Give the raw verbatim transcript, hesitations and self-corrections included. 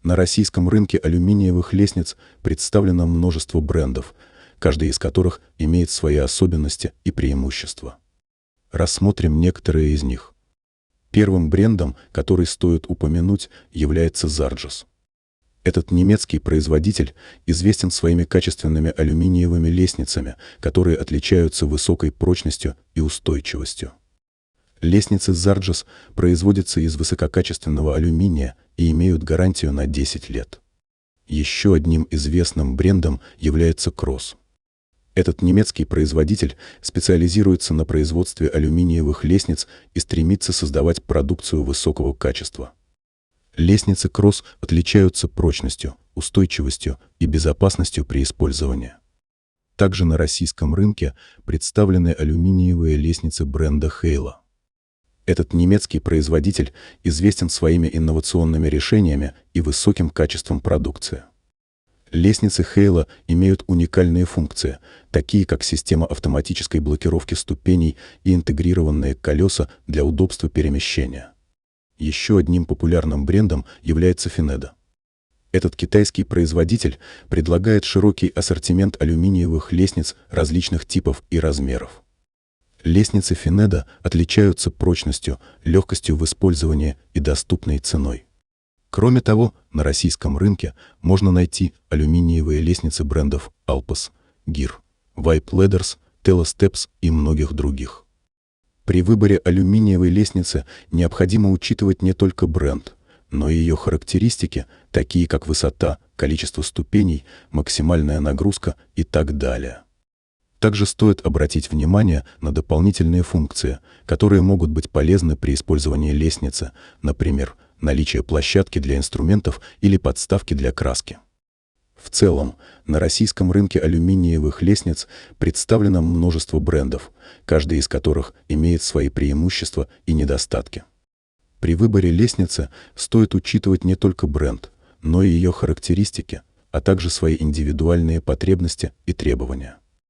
На российском рынке алюминиевых лестниц представлено множество брендов, каждый из которых имеет свои особенности и преимущества. Рассмотрим некоторые из них. Первым брендом, который стоит упомянуть, является Zarges. Этот немецкий производитель известен своими качественными алюминиевыми лестницами, которые отличаются высокой прочностью и устойчивостью. Лестницы Zarges производятся из высококачественного алюминия и имеют гарантию на десять лет. Еще одним известным брендом является Kross. Этот немецкий производитель специализируется на производстве алюминиевых лестниц и стремится создавать продукцию высокого качества. Лестницы Kross отличаются прочностью, устойчивостью и безопасностью при использовании. Также на российском рынке представлены алюминиевые лестницы бренда Heylo. Этот немецкий производитель известен своими инновационными решениями и высоким качеством продукции. Лестницы Heylo имеют уникальные функции, такие как система автоматической блокировки ступеней и интегрированные колеса для удобства перемещения. Еще одним популярным брендом является Finedo. Этот китайский производитель предлагает широкий ассортимент алюминиевых лестниц различных типов и размеров. Лестницы Finedo отличаются прочностью, легкостью в использовании и доступной ценой. Кроме того, на российском рынке можно найти алюминиевые лестницы брендов Alpes, Gir, Vibe Ladders, Telesteps и многих других. При выборе алюминиевой лестницы необходимо учитывать не только бренд, но и ее характеристики, такие как высота, количество ступеней, максимальная нагрузка и так далее. Также стоит обратить внимание на дополнительные функции, которые могут быть полезны при использовании лестницы, например, наличие площадки для инструментов или подставки для краски. В целом, на российском рынке алюминиевых лестниц представлено множество брендов, каждый из которых имеет свои преимущества и недостатки. При выборе лестницы стоит учитывать не только бренд, но и ее характеристики, а также свои индивидуальные потребности и требования.